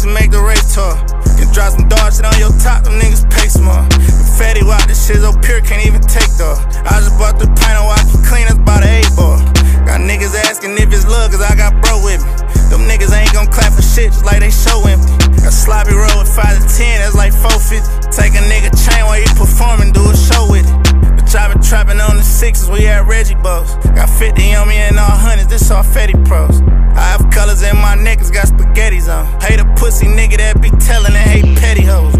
and make the race tour. Can drop some dog shit on your top, them niggas pay small. Fatty walk, this shit so pure, can't even take though. I just bought the pint of water clean, that's about an 8-ball. Got niggas asking if it's love, cause I got bro with me. Them niggas ain't gon' clap for shit, just like they show empty. Got sloppy roll with 5 to 10, that's like 450. Take a nigga chain while you performing, do a show with it. Bitch, I been trapping on the 6s, we had Reggie Bows. Got 50 on me and all hundreds, this all Fetty pros. I have colors in my neck, it's got spaghettis on. Hate a pussy nigga that be telling and hate petty hoes.